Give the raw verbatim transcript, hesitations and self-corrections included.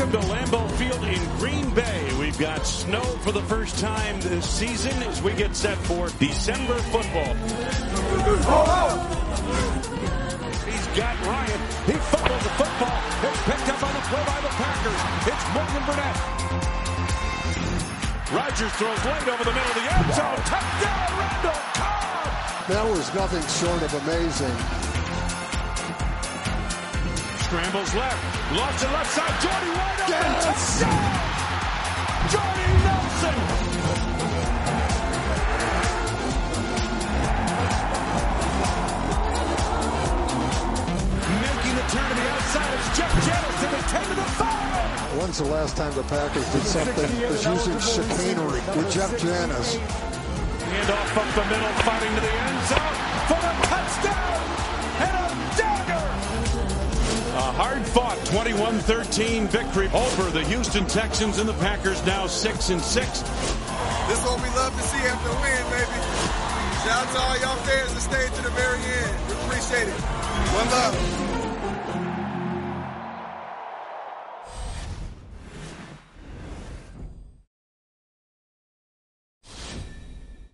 Welcome to Lambeau Field in Green Bay. We've got snow for the first time this season as we get set for December football. He's got Ryan. He fumbles the football. It's picked up on the play by the Packers. It's Morgan Burnett. Rodgers throws late over the middle of the end zone. Touchdown, Randall Cobb! That was nothing short of amazing. Scrambles left. Lost it left side. Jordy wide open. Yes. Touchdown! Jordy Nelson! Making the turn to the outside. It's Jeff Janis to the ten to the five. When's the last time the Packers did something was using chicanery with Jeff Janis? Hand off up the middle, fighting to the end zone for the touchdown and a dagger. A hard-fought twenty-one thirteen victory over the Houston Texans, and the Packers now six and six. This is what we love to see after a win, baby. Shout out to all y'all fans that stayed to the very end. We appreciate it. One love.